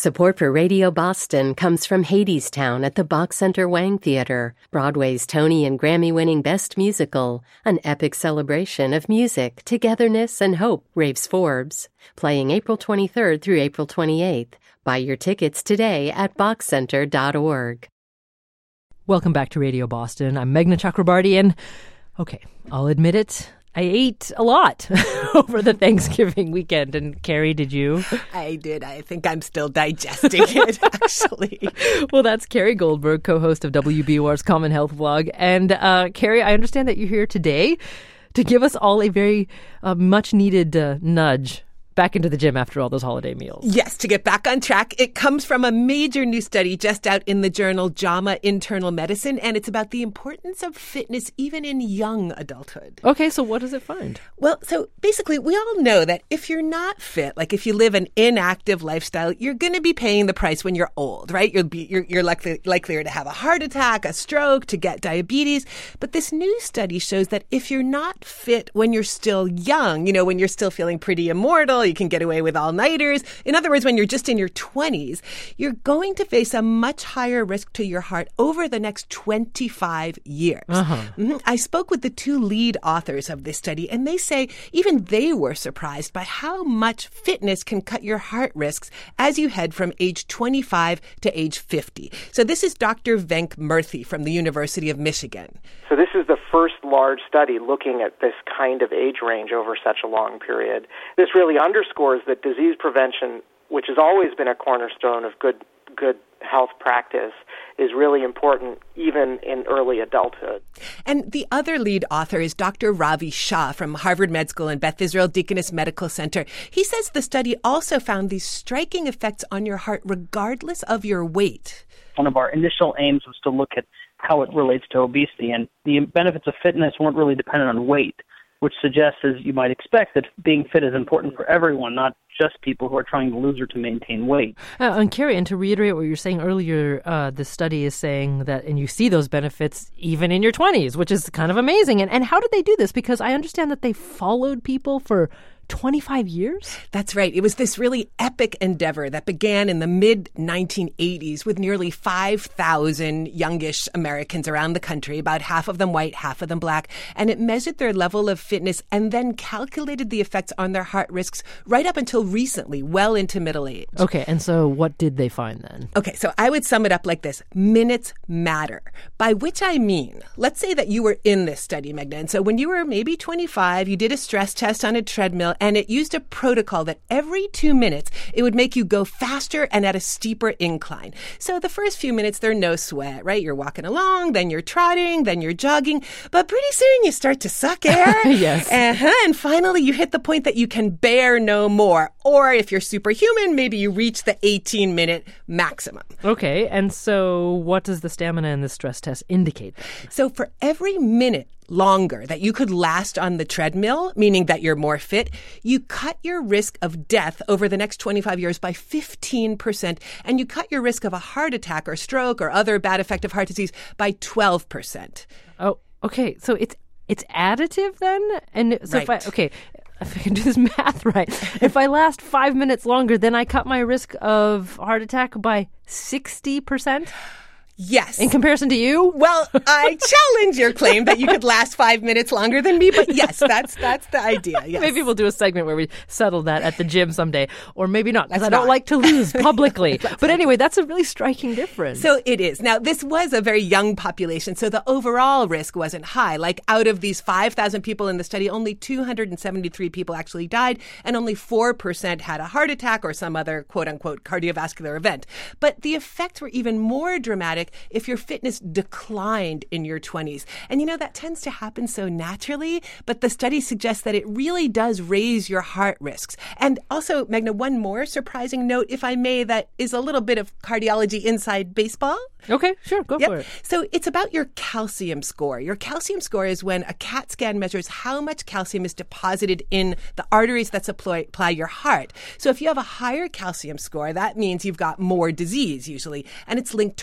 Support for Radio Boston comes from Hadestown at the Bach Center Wang Theater, Broadway's Tony and Grammy-winning Best Musical, an epic celebration of music, togetherness, and hope, raves Forbes. Playing April 23rd through April 28th. Buy your tickets today at bachcenter.org. Welcome back to Radio Boston. I'm Meghna Chakrabarty, and okay, I'll admit it. I ate a lot over the Thanksgiving weekend. And Carrie, did you? I did. I think I'm still digesting it, actually. Well, that's Carrie Goldberg, co-host of WBUR's Common Health Vlog. And Carrie, I understand that you're here today to give us all a very much-needed nudge back into the gym after all those holiday meals. Yes, to get back on track. It comes from a major new study just out in the journal JAMA Internal Medicine, and it's about the importance of fitness even in young adulthood. Okay, so what does it find? Well, so basically, we all know that if you're not fit, like if you live an inactive lifestyle, you're going to be paying the price when you're old, right? You're likelier to have a heart attack, a stroke, to get diabetes. But this new study shows that if you're not fit when you're still young, when you're still feeling pretty immortal, you can get away with all-nighters. In other words, when you're just in your 20s, you're going to face a much higher risk to your heart over the next 25 years. I spoke with the two lead authors of this study, and they say even they were surprised by how much fitness can cut your heart risks as you head from age 25 to age 50. So this is Dr. Venk Murthy from the University of Michigan. So this is the first large study looking at this kind of age range over such a long period. This really underscores that disease prevention, which has always been a cornerstone of good health practice, is really important even in early adulthood. And the other lead author is Dr. Ravi Shah from Harvard Med School and Beth Israel Deaconess Medical Center. He says the study also found these striking effects on your heart regardless of your weight. One of our initial aims was to look at how it relates to obesity, and the benefits of fitness weren't really dependent on weight, which suggests, as you might expect, that being fit is important for everyone, not just people who are trying to lose or to maintain weight. And Carrie, and to reiterate what you were saying earlier, the study is saying that, and you see those benefits even in your 20s, which is kind of amazing. And how did they do this? Because I understand that they followed people for 25 years? That's right. It was this really epic endeavor that began in the mid-1980s with nearly 5,000 youngish Americans around the country, about half of them white, half of them black, and it measured their level of fitness and then calculated the effects on their heart risks right up until recently, well into middle age. Okay, and so what did they find then? Okay, so I would sum it up like this. Minutes matter. By which I mean, let's say that you were in this study, Meghna, and so when you were maybe 25, you did a stress test on a treadmill, and it used a protocol that every 2 minutes, it would make you go faster and at a steeper incline. So the first few minutes, they're no sweat, right? You're walking along, then you're trotting, then you're jogging. But pretty soon you start to suck air. Yes. And finally, you hit the point that you can bear no more. Or if you're superhuman, maybe you reach the 18-minute maximum. Okay, and so what does the stamina in the stress test indicate? So for every minute longer that you could last on the treadmill, meaning that you're more fit, you cut your risk of death over the next 25 years by 15%, and you cut your risk of a heart attack or stroke or other bad effective heart disease by 12%. Oh, okay. So it's additive then? And so right. If I can do this math right, if I last 5 minutes longer, then I cut my risk of heart attack by 60%? Yes. In comparison to you? Well, I challenge your claim that you could last 5 minutes longer than me, but yes, that's the idea. Yes. Maybe we'll do a segment where we settle that at the gym someday, or maybe not, because I don't like to lose publicly. But anyway, that's a really striking difference. So it is. Now, this was a very young population, so the overall risk wasn't high. Like out of these 5,000 people in the study, only 273 people actually died, and only 4% had a heart attack or some other quote-unquote cardiovascular event. But the effects were even more dramatic if your fitness declined in your 20s. And that tends to happen so naturally, but the study suggests that it really does raise your heart risks. And also, Meghna, one more surprising note, if I may, that is a little bit of cardiology inside baseball. Okay, sure, go for it. So it's about your calcium score. Your calcium score is when a CAT scan measures how much calcium is deposited in the arteries that supply your heart. So if you have a higher calcium score, that means you've got more disease usually, and it's linked to worse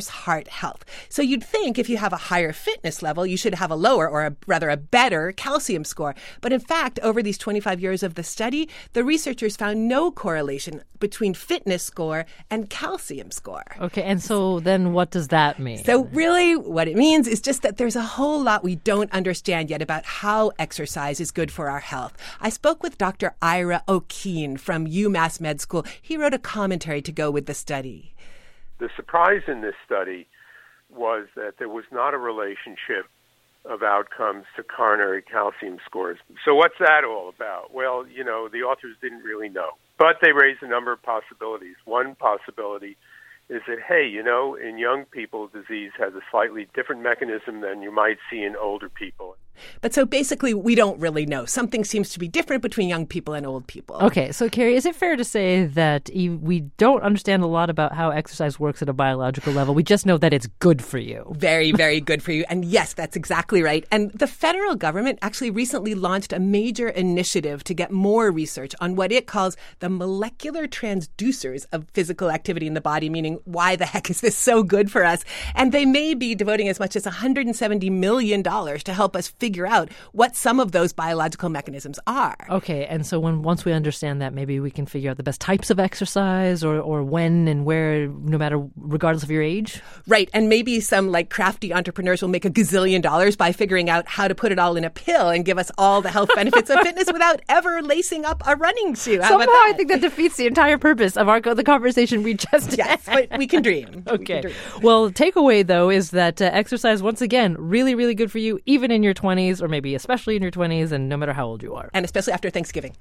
heart health. So you'd think if you have a higher fitness level, you should have a lower or a better calcium score. But in fact, over these 25 years of the study, the researchers found no correlation between fitness score and calcium score. Okay, and so then what does that mean? So really what it means is just that there's a whole lot we don't understand yet about how exercise is good for our health. I spoke with Dr. Ira O'Keen from UMass Med School. He wrote a commentary to go with the study. The surprise in this study was that there was not a relationship of outcomes to coronary calcium scores. So what's that all about? Well, the authors didn't really know. But they raised a number of possibilities. One possibility is that, hey, in young people, disease has a slightly different mechanism than you might see in older people. But so basically, we don't really know. Something seems to be different between young people and old people. Okay, so Carrie, is it fair to say that we don't understand a lot about how exercise works at a biological level? We just know that it's good for you. Very, very good for you. And yes, that's exactly right. And the federal government actually recently launched a major initiative to get more research on what it calls the molecular transducers of physical activity in the body, meaning why the heck is this so good for us? And they may be devoting as much as $170 million to help us figure out what some of those biological mechanisms are. Okay, and so once we understand that, maybe we can figure out the best types of exercise or when and where, no matter, regardless of your age? Right, and maybe some crafty entrepreneurs will make $1 gazillion by figuring out how to put it all in a pill and give us all the health benefits of fitness without ever lacing up a running shoe. How Somehow about that? I think that defeats the entire purpose of the conversation we just Yes, had. but we can dream. Okay. We can dream. Well, takeaway, though, is that exercise, once again, really, really good for you, even in your 20s, or maybe especially in your 20s, and no matter how old you are. And especially after Thanksgiving.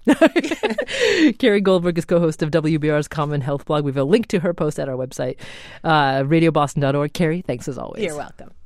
Carrie Goldberg is co-host of WBR's Common Health blog. We have a link to her post at our website, radioboston.org. Carrie, thanks as always. You're welcome.